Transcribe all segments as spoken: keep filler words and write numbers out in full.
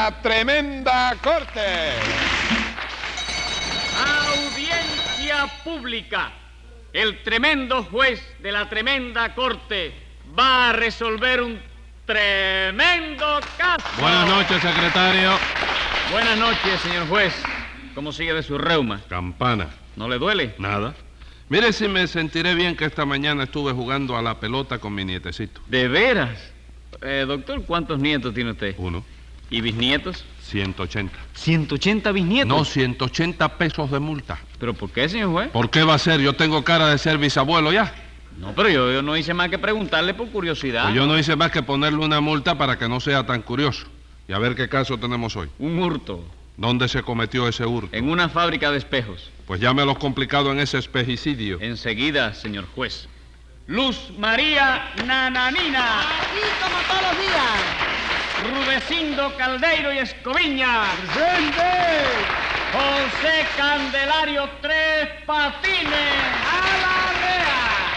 la tremenda corte. Audiencia pública. El tremendo juez de la tremenda corte va a resolver un tremendo caso. Buenas noches, secretario. Buenas noches, señor juez. ¿Cómo sigue de su reuma? Campana. ¿No le duele? Nada. Mire si me sentiré bien que esta mañana estuve jugando a la pelota con mi nietecito. ¿De veras? Eh, doctor, ¿cuántos nietos tiene usted? Uno. ¿Y bisnietos? ciento ochenta. ¿ciento ochenta bisnietos? No, ciento ochenta pesos de multa. ¿Pero por qué, señor juez? ¿Por qué va a ser? Yo tengo cara de ser bisabuelo ya. No, pero yo, yo no hice más que preguntarle por curiosidad. Pues yo no hice más que ponerle una multa para que no sea tan curioso. Y a ver qué caso tenemos hoy. Un hurto. ¿Dónde se cometió ese hurto? En una fábrica de espejos. Pues llámelos complicado en ese espejicidio. Enseguida, señor juez. Luz María Nananina. Aquí como todos los días. Rudecindo Caldeiro y Escoviña. ¡Presente! José Candelario Tres Patines. ¡A la rea!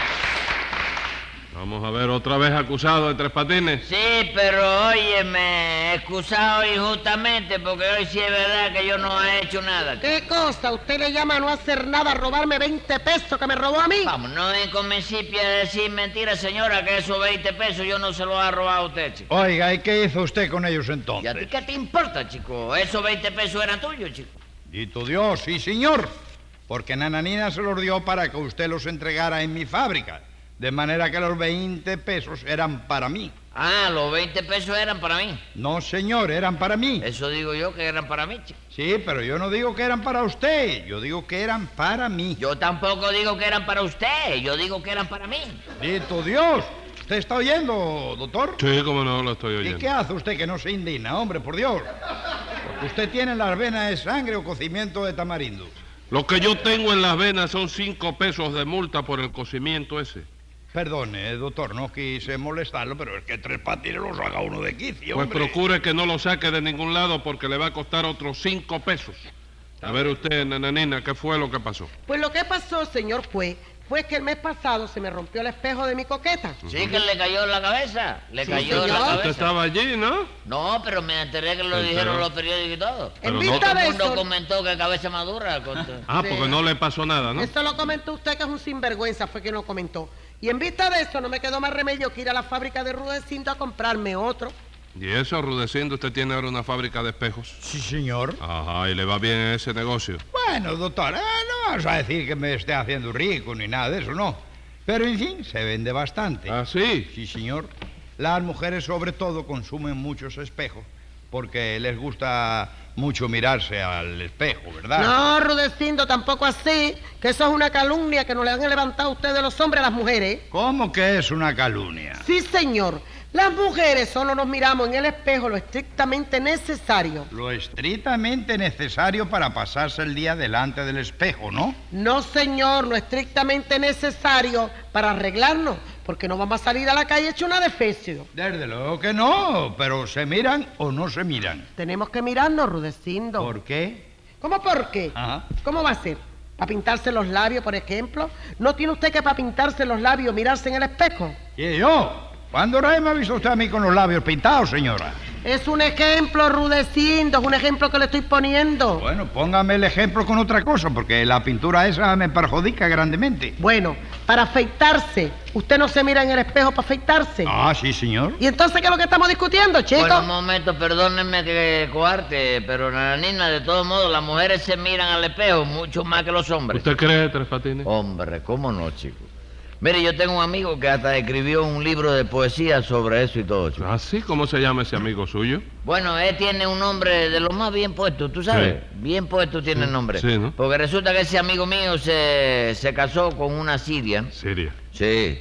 Vamos a ver otra vez acusado de Tres Patines. Sí, pero óyeme, excusado injustamente porque hoy sí es verdad que yo no he hecho nada. ¿Qué cosa? ¿Usted le llama a no hacer nada, a robarme veinte pesos que me robó a mí? Vamos, no incomincipie a decir mentiras, señora, que esos veinte pesos yo no se los ha robado a usted, chico. Oiga, ¿y qué hizo usted con ellos ¿Y a entonces? ti qué te importa, chico? Esos veinte pesos eran tuyos, chico. Dito Dios, sí, señor. Porque Nananina se los dio para que usted los entregara en mi fábrica. De manera que los veinte pesos eran para mí. Ah, los veinte pesos eran para mí. No, señor, eran para mí. Eso digo yo que eran para mí, chico. Sí, pero yo no digo que eran para usted. Yo digo que eran para mí. Yo tampoco digo que eran para usted. Yo digo que eran para mí. Dito Dios. ¿Usted está oyendo, doctor? Sí, cómo no, lo estoy ¿Y oyendo. qué hace usted que no se indigna, hombre, por Dios? Porque usted tiene en las venas de sangre o cocimiento de tamarindo. Lo que yo tengo en las venas son cinco pesos de multa por el cocimiento ese. Perdone, doctor, no quise molestarlo, pero es que Tres Patines lo saca uno de quicio, Pues hombre. procure que no lo saque de ningún lado porque le va a costar otros cinco pesos. A ver usted, nananina, ¿qué fue lo que pasó? Pues lo que pasó, señor juez, fue que el mes pasado se me rompió el espejo de mi coqueta. Sí, que le cayó en la cabeza. Le Sí, cayó en la señor. cabeza. Usted estaba allí, ¿no? No, pero me enteré que lo Sí, dijeron pero- los periódicos y todo. Pero En no- vista Todo de el mundo eso, comentó que cabeza madura. con- Ah, Sí. porque no le pasó nada, ¿no? eso lo comentó usted, que es un sinvergüenza, fue quien lo comentó. Y en vista de eso, no me quedó más remedio que ir a la fábrica de Rudecindo a comprarme otro. Y eso, Rudecindo, usted tiene ahora una fábrica de espejos. Sí, señor. Ajá, y le va bien ese negocio. Bueno, doctor, eh, no vamos a decir que me esté haciendo rico ni nada de eso, no. Pero, en fin, se vende bastante. ¿Ah, sí? Sí, señor. Las mujeres, sobre todo, consumen muchos espejos porque les gusta mucho mirarse al espejo, ¿verdad? No, Rudecindo, tampoco así, que eso es una calumnia que nos le han levantado ustedes los hombres a las mujeres. ¿Cómo que es una calumnia? Sí, señor. Las mujeres solo nos miramos en el espejo lo estrictamente necesario. Lo estrictamente necesario para pasarse el día delante del espejo, ¿no? No, señor, lo estrictamente necesario para arreglarnos, porque no vamos a salir a la calle hecho una defecio. Desde luego que no, pero ¿se miran o no se miran? Tenemos que mirarnos, Rudecindo. ¿Por qué? ¿Cómo por qué? Ajá. ¿Cómo va a ser? ¿Para pintarse los labios, por ejemplo? ¿No tiene usted que para pintarse los labios mirarse en el espejo? ¿Y yo? ¿Cuándo rey me ha visto usted a mí con los labios pintados, señora? Es un ejemplo, Rudecindo, es un ejemplo que le estoy poniendo. Bueno, póngame el ejemplo con otra cosa, porque la pintura esa me perjudica grandemente. Bueno, para afeitarse, ¿usted no se mira en el espejo para afeitarse? Ah, sí, señor. ¿Y entonces qué es lo que estamos discutiendo, chicos? Bueno, un momento, perdónenme que coarte, pero Nananina, de todos modos, las mujeres se miran al espejo mucho más que los hombres. ¿Usted cree, Tres Patines? Hombre, ¿cómo no, chico? Mire, yo tengo un amigo que hasta escribió un libro de poesía sobre eso y todo, chico. ¿Ah, sí? ¿Cómo se llama ese amigo suyo? Bueno, él tiene un nombre de los más bien puestos, ¿tú sabes? Sí. Bien puesto tiene el nombre. sí, ¿no? Porque resulta que ese amigo mío se, se casó con una siria. Siria. Sí.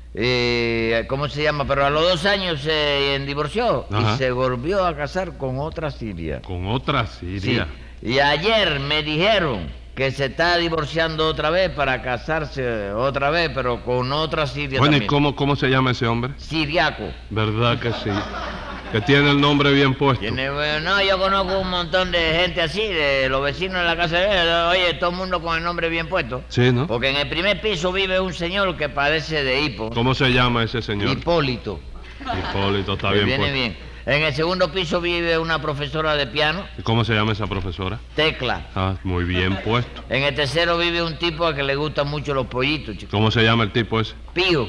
Eh, ¿Cómo se llama? Pero a los dos años se divorció Ajá. y se volvió a casar con otra siria. Con otra Sí. Siria. Y ayer me dijeron que se está divorciando otra vez para casarse otra vez, pero con otra siria Bueno, ¿y también. cómo, cómo se llama ese hombre? Siriaco. ¿Verdad que sí? Que tiene el nombre bien puesto. Tiene, bueno, no, yo conozco un montón de gente así, de los vecinos de la casa de él. Oye, todo el mundo con el nombre bien puesto. Sí, ¿no? Porque en el primer piso vive un señor que padece de hipo. ¿Cómo se llama ese señor? Hipólito. Hipólito, está Que bien viene puesto. bien. En el segundo piso vive una profesora de piano, ¿Y cómo se llama esa profesora? Tecla. Ah, muy bien puesto. En el tercero vive un tipo a que le gustan mucho los pollitos, chico. ¿Cómo se llama el tipo ese? Pío.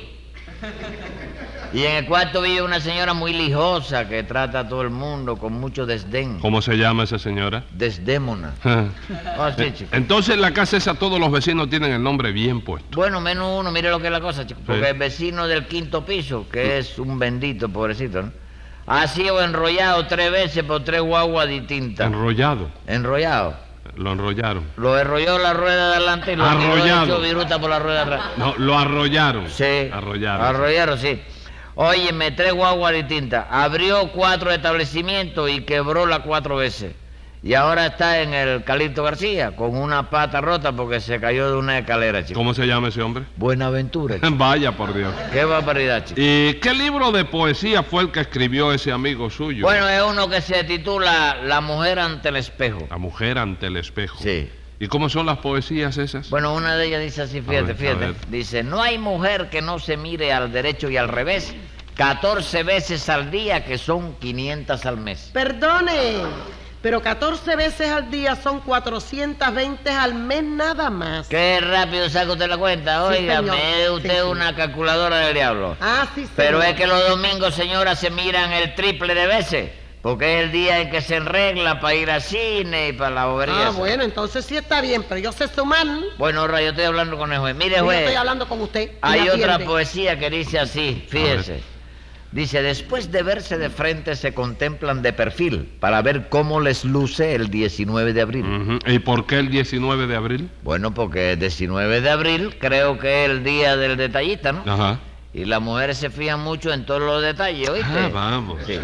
Y en el cuarto vive una señora muy lijosa que trata a todo el mundo con mucho desdén. ¿Cómo se llama esa señora? Desdémona. Ah, sí, chico. Entonces en la casa esa todos los vecinos tienen el nombre bien puesto. Bueno, menos uno, mire lo que es la cosa, chico. Porque Sí. el vecino del quinto piso, que es un bendito, pobrecito, ¿no? Ha sido enrollado tres veces por tres guaguas distintas. Enrollado. Enrollado. Lo enrollaron. Lo enrolló la rueda de adelante y lo tiró Arrollado. hecho viruta por la rueda de atrás. No, lo arrollaron. Sí. Arrollaron. Arrollaron, sí. Óyeme, tres guaguas distintas. Abrió cuatro establecimientos y quebró las cuatro veces. Y ahora está en el Calixto García con una pata rota porque se cayó de una escalera, chico. ¿Cómo se llama ese hombre? Buenaventura, chico. Vaya por Dios. Qué barbaridad, chico. ¿Y qué libro de poesía fue el que escribió ese amigo suyo? Bueno, es uno que se titula La mujer ante el espejo. La mujer ante el espejo. Sí. ¿Y cómo son las poesías esas? Bueno, una de ellas dice así, fíjate, ver, a fíjate. ver. Dice, no hay mujer que no se mire al derecho y al revés catorce veces al día, que son quinientas al mes. Perdone, pero catorce veces al día son cuatrocientas veinte al mes nada más. Qué rápido saca usted la cuenta. Sí, Oiga, señor. es usted Sí, sí. una calculadora del diablo. Ah, sí, señor. Pero es que los domingos, señora, se miran el triple de veces. Porque es el día en que se enregla para ir al cine y para la bobería. Ah, esa. bueno, entonces sí está bien, pero yo sé sumar. Bueno, ahora yo estoy hablando con el juez. Mire, Yo juez. estoy hablando con usted. y Hay me otra atiende. poesía que dice así, fíjese. Dice, después de verse de frente se contemplan de perfil para ver cómo les luce el diecinueve de abril. Ujú. ¿Y por qué el diecinueve de abril? Bueno, porque el diecinueve de abril creo que es el día del detallista, ¿no? Ajá. Y las mujeres se fijan mucho en todos los detalles, ¿oíste? Ah, vamos. Sí.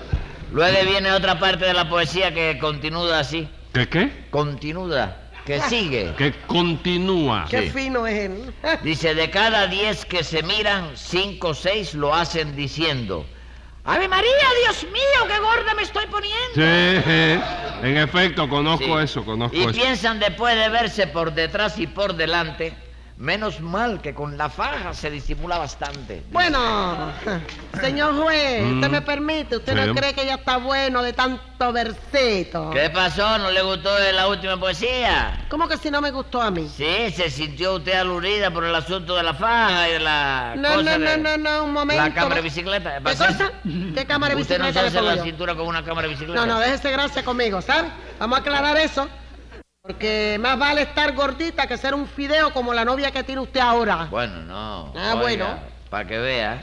Luego viene otra parte de la poesía que continúa así. ¿Qué qué? Continúa, que sigue. Que continúa. Qué Sí. fino es él. Dice, de cada diez que se miran, cinco o seis lo hacen diciendo, ¡Ave María, Dios mío, qué gorda me estoy poniendo! Sí, en efecto, conozco Sí. eso, conozco Y eso. piensan después de verse por detrás y por delante, menos mal que con la faja se disimula bastante. Bueno, señor juez, Mm. ¿usted me permite? ¿Usted Sí. no cree que ya está bueno de tanto versito? ¿Qué pasó? ¿No le gustó la última poesía? ¿Cómo que si no me gustó a mí? Sí, se sintió usted aludida por el asunto de la faja y de la No, cosa no, de no, no, no, un momento. la cámara de bicicleta. ¿Qué ¿Pasa? cosa? ¿Qué cámara de ¿Usted no bicicleta se le hace pongo la yo? cintura con una cámara de bicicleta? No, no, déjese gracia conmigo, ¿sabe? Vamos a aclarar eso. Porque más vale estar gordita que ser un fideo como la novia que tiene usted ahora. Bueno, no. Ah, bueno. Para que vea,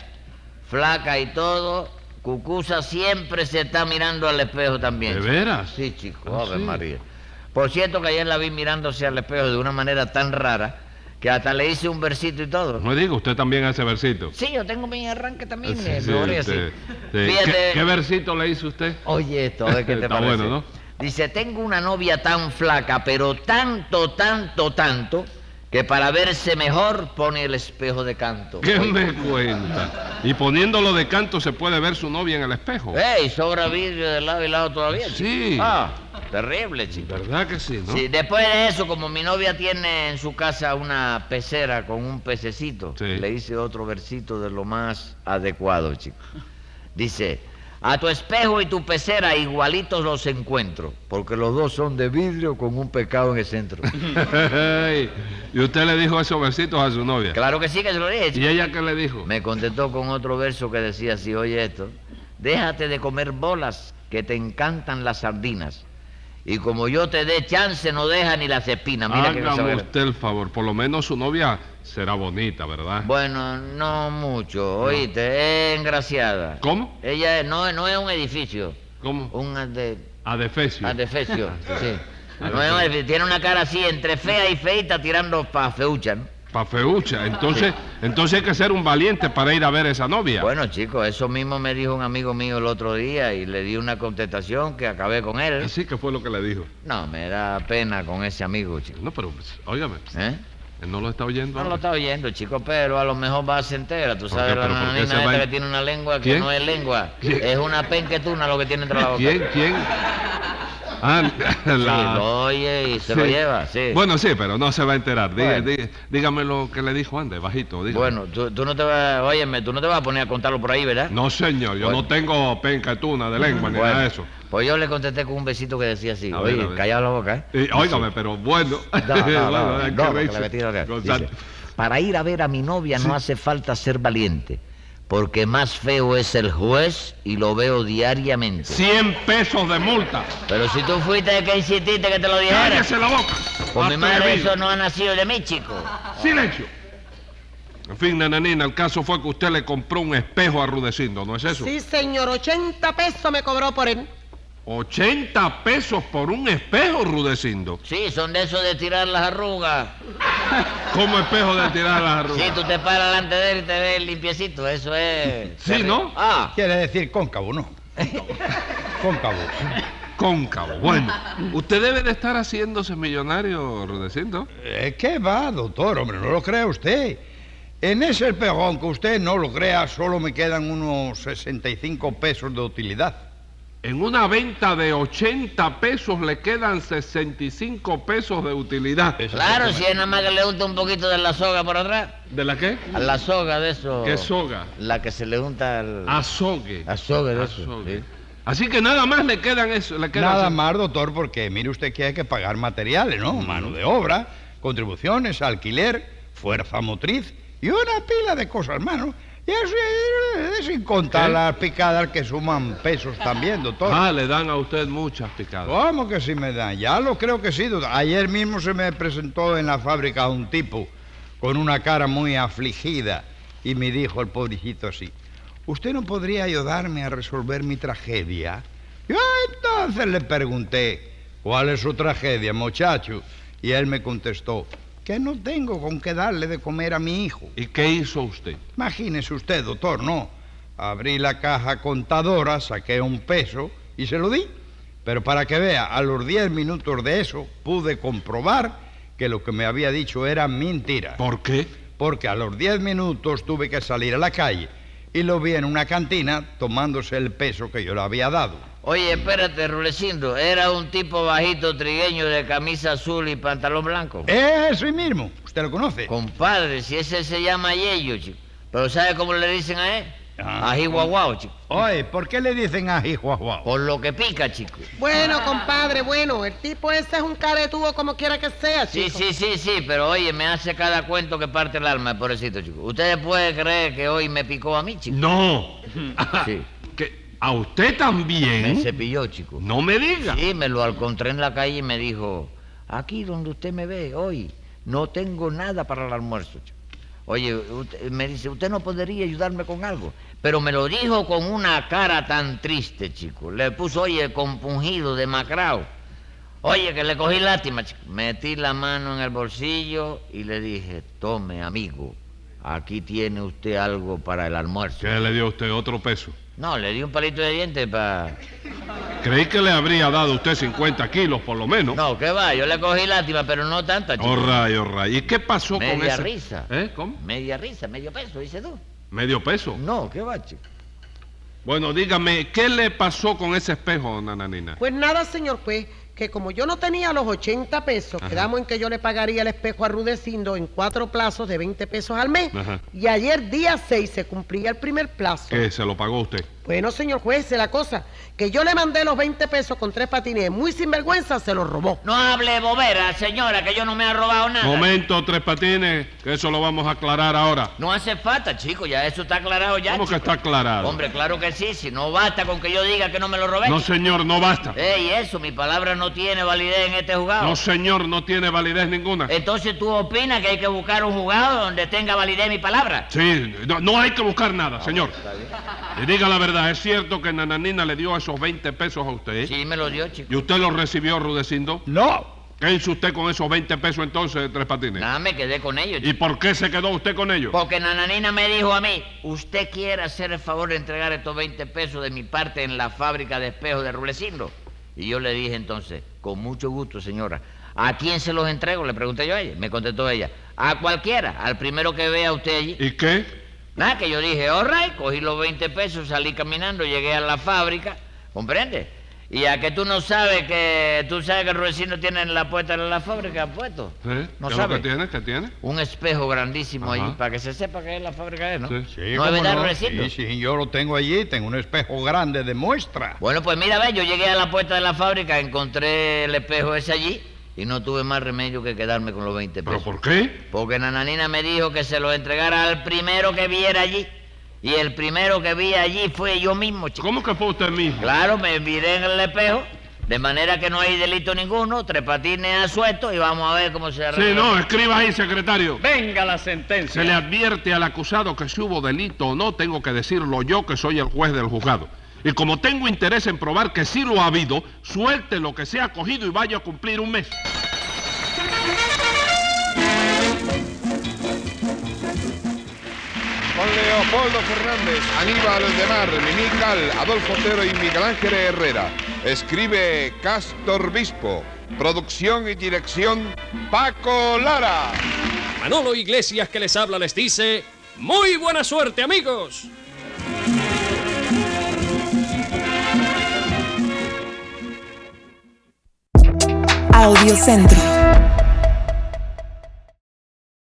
flaca y todo, Cucusa siempre se está mirando al espejo también. ¿De veras? Sí, chico, Ah, Ave sí. María. Por cierto que ayer la vi mirándose al espejo de una manera tan rara que hasta le hice un versito y todo. No me diga, usted también hace versito. Sí, yo tengo mi arranque también. Sí, eh, sí, me voy así. sí, sí. Fíjate. ¿Qué, qué versito le hizo usted? Oye esto, a ver qué te Está parece. bueno, ¿no? Dice, tengo una novia tan flaca, pero tanto, tanto, tanto, que para verse mejor pone el espejo de canto. ¿Qué me cuenta? Y poniéndolo de canto se puede ver su novia en el espejo. ¡Ey! Sobra vidrio de lado y lado todavía, chico. Sí. Ah, terrible, chico. ¿Verdad que sí, no? Sí, después de eso, como mi novia tiene en su casa una pecera con un pececito, Sí. le hice otro versito de lo más adecuado, chico. Dice, a tu espejo y tu pecera igualitos los encuentro, porque los dos son de vidrio con un pecado en el centro. ¿Y usted le dijo esos versitos a su novia? Claro que sí que se lo dije, ¿Y chico. ella qué le dijo? Me contestó con otro verso que decía así, oye esto, déjate de comer bolas, que te encantan las sardinas. Y como yo te dé chance, no deja ni las espinas. Mira que cosa Hágame buena. usted el favor, por lo menos su novia será bonita, ¿verdad? Bueno, no mucho, oíste, es engraciada. ¿Cómo? Ella es- no, no es un edificio, ¿Cómo? un ade- Adefesio. adefesio, sí. No es un edificio, tiene una cara así, entre fea y feita, tirando pa' feucha, ¿no? Pa' feucha. Entonces, entonces hay que ser un valiente para ir a ver esa novia. Bueno, chicos, eso mismo me dijo un amigo mío el otro día y le di una contestación que acabé con él. Así que fue lo que le dijo. No, me da pena con ese amigo, chico. No, pero, pues, óigame, ¿Eh? él no lo está oyendo. No lo ahora. está oyendo, chico, pero a lo mejor va a se entera. Tú ¿Por sabes, qué? la ¿Pero por qué nananina se va esta a- que tiene una lengua que ¿Quién? no es lengua. ¿Quién? Es una penquetuna lo que tiene entre la boca. ¿Quién? ¿Quién? Ah, Sí, la- lo oye y se Sí. lo lleva, sí. Bueno, sí, pero no se va a enterar. Diga- Bueno. diga- dígame lo que le dijo antes, bajito. Dígame. Bueno, tú, tú no te vas, óyeme, tú no te vas a poner a contarlo por ahí, ¿verdad? No, señor, yo Bueno. no tengo penca tuna de lengua ni Bueno, nada de eso. pues yo le contesté con un besito que decía así, A ver, oye, a ver. callado la boca, ¿eh? Y, óigame, pero bueno. No, no, no, Bueno, no, hay que no, reírse. que le metí lo que- Gonzalo. dice, para ir a ver a mi novia no hace falta ser valiente, porque más feo es el juez y lo veo diariamente. cien pesos de multa. Pero si tú fuiste el que insististe que te lo dijera, ¡Cállese la boca! pues mi madre Atrevido. eso no ha nacido de mí, chico. ¡Silencio! En fin, nananina, el caso fue que usted le compró un espejo a Rudecindo, ¿no es eso? Sí, señor, ochenta pesos me cobró por él. ochenta pesos por un espejo, Rudecindo. Sí, son de esos de tirar las arrugas. ¿Cómo espejo de tirar las arrugas? Sí, tú te paras delante de él y te ves limpiecito, eso es... Sí, ¿no? Ah, Quiere decir cóncavo, ¿no? Cóncavo. Cóncavo. Bueno, usted debe de estar haciéndose millonario, Rudecindo. Eh, ¿Qué va, doctor? Hombre, no lo crea usted. En ese espejo, aunque usted no lo crea, solo me quedan unos sesenta y cinco pesos de utilidad. En una venta de ochenta pesos le quedan sesenta y cinco pesos de utilidad. claro, si es nada más que le unta un poquito de la soga por atrás. ¿De la qué? A la soga de eso. ¿Qué soga? La que se le unta al... Azogue. Azogue de eso, Azogue. sí. Así que nada más le quedan eso. Le quedan Nada más, doctor, porque mire usted que hay que pagar materiales, ¿no? Mano de obra, contribuciones, alquiler, fuerza motriz y una pila de cosas más, ¿no? Y eso eh, sin contar ¿Qué? las picadas que suman pesos también, doctor. Ah, le dan a usted muchas picadas. ¿Cómo que sí me dan? Ya lo creo que sí, doctor. Ayer mismo se me presentó en la fábrica un tipo con una cara muy afligida y me dijo el pobrecito así: ¿usted no podría ayudarme a resolver mi tragedia? Yo entonces le pregunté: ¿cuál es su tragedia, muchacho? Y él me contestó: que no tengo con qué darle de comer a mi hijo. ¿Y qué hizo usted? Imagínese usted, doctor, ¿no? Abrí la caja contadora, saqué un peso y se lo di. Pero para que vea, a los diez minutos de eso pude comprobar que lo que me había dicho era mentira. ¿Por qué? Porque a los diez minutos tuve que salir a la calle y lo vi en una cantina tomándose el peso que yo le había dado. Oye, espérate, Rulecindo, era un tipo bajito trigueño de camisa azul y pantalón blanco. Ese mismo, ¿usted lo conoce? Compadre, si ese se llama Yello, chico. Pero ¿sabe cómo le dicen a él? Ah, Ají guaguao, chico. Oye, ¿por qué le dicen ají guaguao? Por lo que pica, chico. Bueno, compadre, bueno, el tipo ese es un caretudo como quiera que sea, Sí, chico. sí, sí, sí, pero oye, me hace cada cuento que parte el alma, pobrecito, chico. ¿Ustedes pueden creer que hoy me picó a mí, chico? No. Sí. ¿Que ¿A usted Me también? cepilló, chico. No me diga. Sí, me lo encontré en la calle y me dijo, aquí donde usted me ve hoy, no tengo nada para el almuerzo, chico. Oye, usted- me dice, ¿usted no podría ayudarme con algo? Pero me lo dijo con una cara tan triste, chico. Le puso, oye, compungido, demacrado. Oye, que le cogí lástima, chico. Metí la mano en el bolsillo y le dije, tome, amigo, aquí tiene usted algo para el almuerzo. ¿Qué le dio a usted otro peso? No, le di un palito de dientes para... Creí que le habría dado a usted cincuenta kilos, por lo menos. No, ¿qué va? Yo le cogí lástima, pero no tanta, chico. Oh, ray, oh, ray. ¿Y qué pasó con Media ese? risa. ¿Eh? ¿Cómo? Media risa, medio peso, dice tú. ¿Medio peso? No, ¿qué va, chico? Bueno, dígame, ¿qué le pasó con ese espejo, nananina? Pues nada, señor juez, que como yo no tenía los ochenta pesos, Ajá. quedamos en que yo le pagaría el espejo a Rudecindo en cuatro plazos de veinte pesos al mes. Ajá. Y ayer, día seis, se cumplía el primer plazo. ¿Qué? ¿Se lo pagó usted? Bueno, señor juez, es la cosa, que yo le mandé los veinte pesos con tres patines, muy sinvergüenza, se los robó. No hable bobera, señora, que yo no me he robado nada. Momento, Tres Patines, que eso lo vamos a aclarar ahora. No hace falta, chico, ya eso está aclarado ya. ¿Cómo que chico. está aclarado? Hombre, claro que sí, si no basta con que yo diga que no me lo robé. No, chico. señor, no basta. Ey, eso, mi palabra no tiene validez en este juzgado. No, señor, no tiene validez ninguna. Entonces tú opinas que hay que buscar un juzgado donde tenga validez mi palabra. Sí, no, no hay que buscar nada, señor. Y diga la verdad, ¿es cierto que Nananina le dio esos veinte pesos a usted? Sí, me lo dio, chico. ¿Y usted los recibió, Rudecindo? No, ¿Qué hizo usted con esos veinte pesos entonces, Tres Patines? Nada, me quedé con ellos, ¿Y chico. por qué se quedó usted con ellos? Porque Nananina me dijo a mí, ¿usted quiere hacer el favor de entregar estos veinte pesos de mi parte en la fábrica de espejos de Rulecindo? Y yo le dije entonces, con mucho gusto, señora. ¿A quién se los entrego? Le pregunté yo a ella. Me contestó ella, a cualquiera, al primero que vea usted allí. ¿Y qué? Nada, que yo dije, all right, cogí los veinte pesos, salí caminando, llegué a la fábrica, ¿comprende? Y a que tú no sabes que tú sabes que Rudecindo tiene en la puerta de la fábrica puesto. ¿Sí? ¿No ¿Qué es lo sabes? que tiene? ¿Qué tiene? Un espejo grandísimo Ajá. allí, para que se sepa que es la fábrica, ¿no? Sí. Sí, ¿No es cómo verdad, no. Rudecindo? Sí, sí, yo lo tengo allí, tengo un espejo grande de muestra. Bueno, pues mira, ve, yo llegué a la puerta de la fábrica, encontré el espejo ese allí y no tuve más remedio que quedarme con los veinte ¿Pero pesos. por qué? Porque Nananina me dijo que se lo entregara al primero que viera allí. Y el primero que vi allí fue yo mismo, chico. ¿Cómo que fue usted mismo? Claro, me miré en el espejo, de manera que no hay delito ninguno, tres patines a suelto y vamos a ver cómo se arregla. Sí, no, escriba ahí, secretario. Venga la sentencia. Se le advierte al acusado que si hubo delito o no, tengo que decirlo yo, que soy el juez del juzgado. Y como tengo interés en probar que sí lo ha habido, suelte lo que se ha cogido y vaya a cumplir un mes. Con Leopoldo Fernández, Aníbal de Mar, Mimical, Adolfo Otero y Miguel Ángel Herrera. Escribe Castor Bispo. Producción y dirección Paco Lara. Manolo Iglesias, que les habla, les dice: ¡muy buena suerte, amigos! Audiocentro.